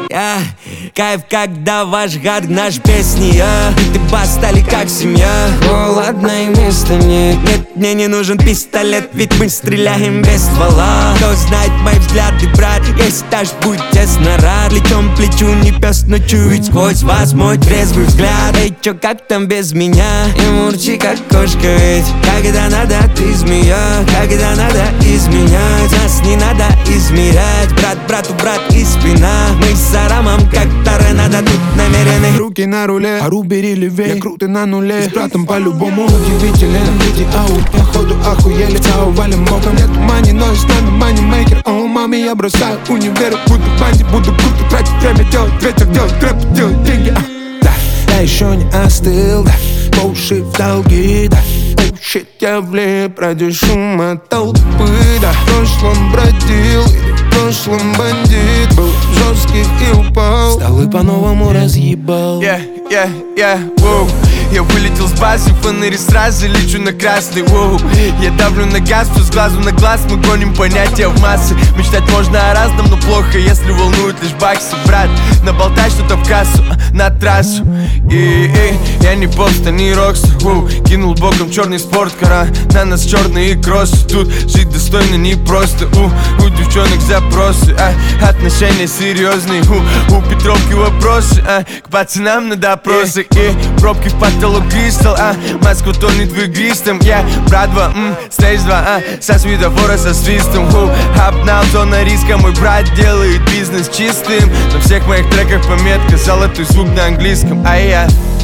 Кайф, когда ваш гад наш песни, и ты бас стали как семья. О, ладно, и места нет. Нет, мне не нужен пистолет, ведь мы стреляем без ствола. Кто знает мои взгляды, брат, если даже будь тесно рад. Плечом к плечу, не пес, но чует сквозь вас мой трезвый взгляд. Эй, чё, как там без меня? И мурчи, как кошка, ведь когда надо, ты змея. Когда надо изменять, нас не надо измерять. Брат брату брат и спина. Мы с Арамом как торнадо тут намерены. Руки на руле, ару бери левей. Я крутый на нуле, с братом по-любому удивителен. Види ау, походу охуели. Цау, валим боком, нету мани, но и с нами манимейкер. О, маме, я бросаю универ. Буду банди, буду круто тратить время. Делать ветер, делать рэп, делать деньги. Да, я еще не остыл, да. Поуши в долги, да. Oh shit, я влип ради шума толпы, да. В прошлом бродил, в прошлом бандит. Был жестких и упал, стал и по-новому разъебал. Воу. Я вылетел с базы, фонари сразу лечу на красный, воу. Я давлю на газ, все с глазу на глаз. Мы гоним понятия в массы. Мечтать можно о разном, но плохо, если волнуют лишь баксы. Брат, наболтай что-то в кассу, на трассу. Я не попста, не рокстер, воу. Кинул боком черный спорткар, на нас черные кроссы. Тут жить достойно непросто, у девчонок запросы, отношения серьезные, у Петровки вопросы, к пацанам на допросы. И пробки в потолок кристалл, Москва тонет в игристом. Я братва, стейдж 2, со светофора со свистом. Обнал, зона риска, мой брат делает бизнес чистым. На всех моих треках пометка, золотой звук на английском.